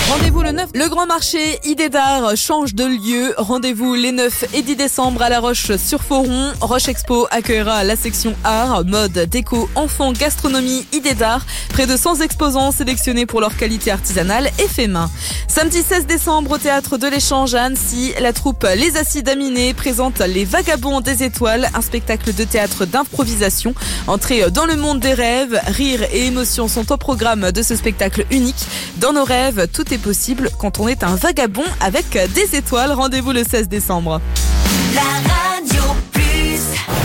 Rendez-vous le 9. Le grand marché Idée d'Art change de lieu. Rendez-vous les 9 et 10 décembre à La Roche-sur-Foron. Roche Expo accueillera la section art, mode, déco, enfants, gastronomie, idées d'art. Près de 100 exposants sélectionnés pour leur qualité artisanale et fait main. Samedi 16 décembre au théâtre de l'Échange à Annecy, la troupe Les Acides Aminés présente Les Vagabonds des Étoiles, un spectacle de théâtre d'improvisation. Entrée dans le monde des rêves, rire et émotion sont au programme de ce spectacle unique. Dans nos rêves, tout est possible quand on est un vagabond avec des étoiles. Rendez-vous le 16 décembre.